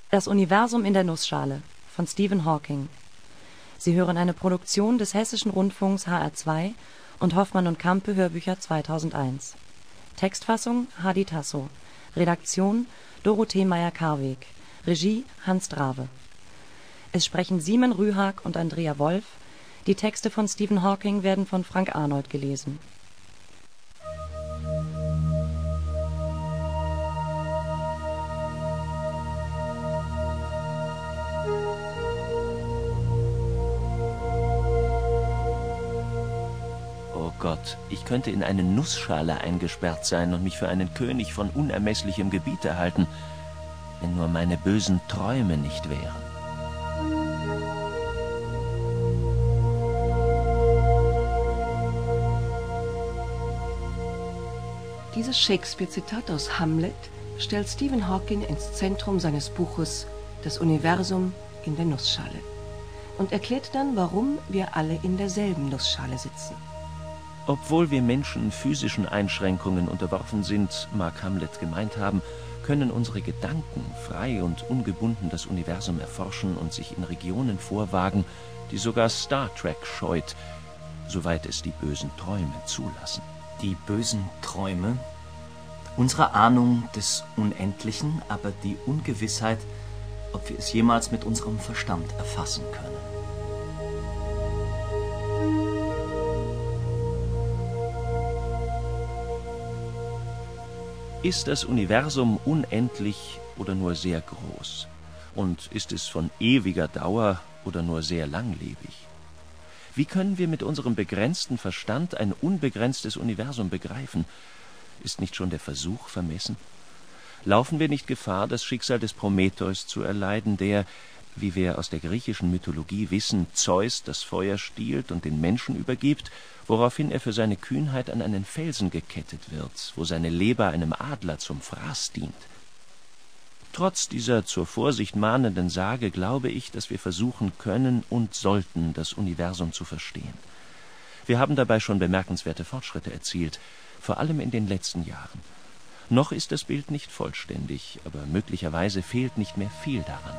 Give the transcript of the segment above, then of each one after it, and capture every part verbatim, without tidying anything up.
Das Universum in der Nussschale von Stephen Hawking. Sie hören eine Produktion des Hessischen Rundfunks H R zwei und Hoffmann und Campe Hörbücher zweitausendeins. Textfassung Hadi Tasso. Redaktion Dorothee Meyer-Karweg. Regie Hans Drave. Es sprechen Simon Rühag und Andrea Wolf. Die Texte von Stephen Hawking werden von Frank Arnold gelesen. Oh Gott, ich könnte in eine Nussschale eingesperrt sein und mich für einen König von unermesslichem Gebiet erhalten, wenn nur meine bösen Träume nicht wären. Dieses Shakespeare-Zitat aus Hamlet stellt Stephen Hawking ins Zentrum seines Buches Das Universum in der Nussschale und erklärt dann, warum wir alle in derselben Nussschale sitzen. Obwohl wir Menschen physischen Einschränkungen unterworfen sind, mag Hamlet gemeint haben, können unsere Gedanken frei und ungebunden das Universum erforschen und sich in Regionen vorwagen, die sogar Star Trek scheut, soweit es die bösen Träume zulassen. Die bösen Träume? Unsere Ahnung des Unendlichen, aber die Ungewissheit, ob wir es jemals mit unserem Verstand erfassen können. Ist das Universum unendlich oder nur sehr groß? Und ist es von ewiger Dauer oder nur sehr langlebig? Wie können wir mit unserem begrenzten Verstand ein unbegrenztes Universum begreifen? Ist nicht schon der Versuch vermessen? Laufen wir nicht Gefahr, das Schicksal des Prometheus zu erleiden, der, wie wir aus der griechischen Mythologie wissen, Zeus das Feuer stiehlt und den Menschen übergibt, woraufhin er für seine Kühnheit an einen Felsen gekettet wird, wo seine Leber einem Adler zum Fraß dient? Trotz dieser zur Vorsicht mahnenden Sage glaube ich, dass wir versuchen können und sollten, das Universum zu verstehen. Wir haben dabei schon bemerkenswerte Fortschritte erzielt, vor allem in den letzten Jahren. Noch ist das Bild nicht vollständig, aber möglicherweise fehlt nicht mehr viel daran.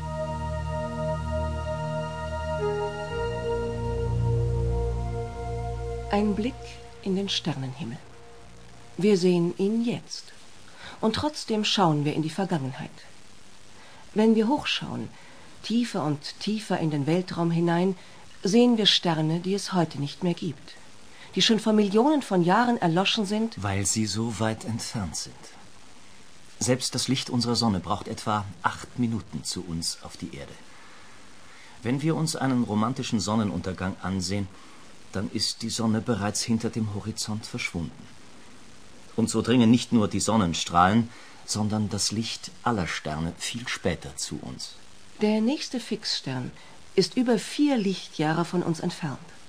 Ein Blick in den Sternenhimmel. Wir sehen ihn jetzt. Und trotzdem schauen wir in die Vergangenheit. Wenn wir hochschauen, tiefer und tiefer in den Weltraum hinein, sehen wir Sterne, die es heute nicht mehr gibt, die schon vor Millionen von Jahren erloschen sind, weil sie so weit entfernt sind. Selbst das Licht unserer Sonne braucht etwa acht Minuten zu uns auf die Erde. Wenn wir uns einen romantischen Sonnenuntergang ansehen, dann ist die Sonne bereits hinter dem Horizont verschwunden. Und so dringen nicht nur die Sonnenstrahlen, sondern das Licht aller Sterne viel später zu uns. Der nächste Fixstern ist über vier Lichtjahre von uns entfernt.